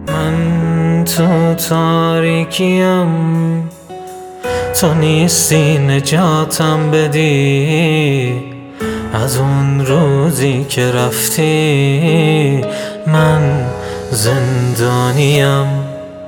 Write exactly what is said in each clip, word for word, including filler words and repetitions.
من تو تاریکیم، تو نیستی نجاتم بدی. از اون روزی که رفتی من زندانیم.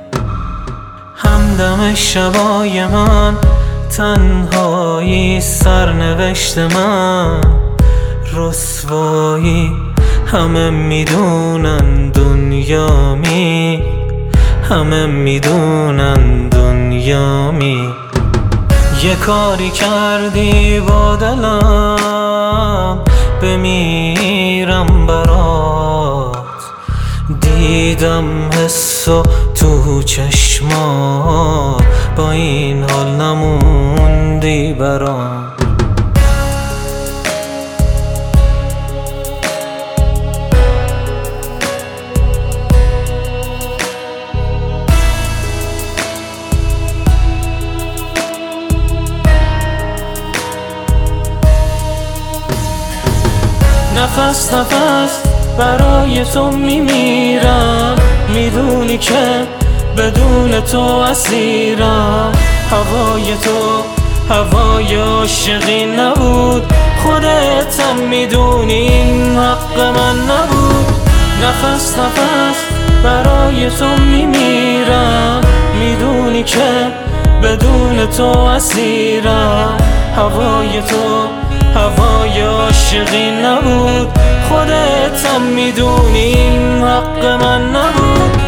همدم شبای من تنهایی، سرنوشت من رسوایی. همه میدونن دنیامی، همه میدونن دنیامی. یه کاری کردی با دلم، بمیرم برات. دیدم حسو تو چشمات، با این حال نموندی برام. نفس نفس برای تو میمیرم، میدونی که بدون تو اسیرم. هوای تو هوای عاشقی نبود، خودت هم میدونی این حق من نبود. نفس نفس برای تو میمیرم، میدونی که بدون تو اسیرم. هوای تو هوای عاشقی نبود، خودت هم میدونی این حق من نبود.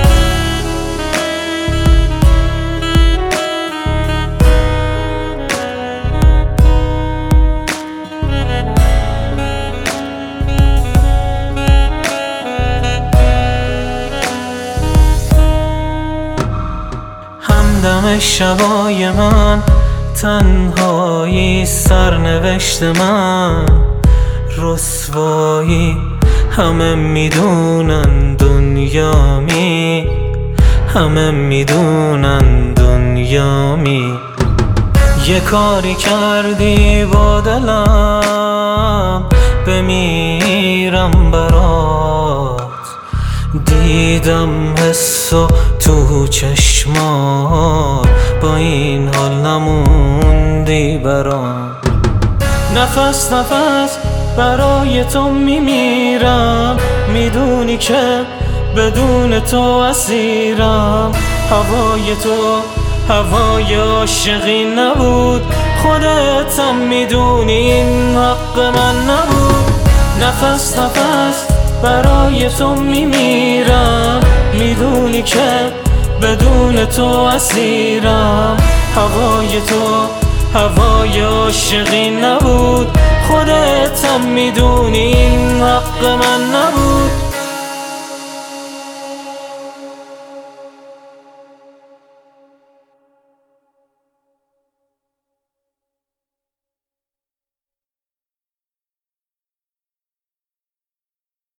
همدم شبای من تنهایی، سرنوشت من رسوایی. همه میدونن دنیامی، همه میدونن دنیامی. یه کاری کردی با دلم، بمیرم برات. دیدم حسو تو چشمات، با این حال نموندی برام. نفس نفس برای تو میمیرم، میدونی که بدون تو اسیرم. هوای تو هوای عاشقی نبود، خودت هم میدونی این حق من نبود. نفس نفس برای تو میمیرم، میدونی که بدون تو اسیرم. هوای تو هوای عاشقی نبود، خودت هم میدونی این حق من نبود.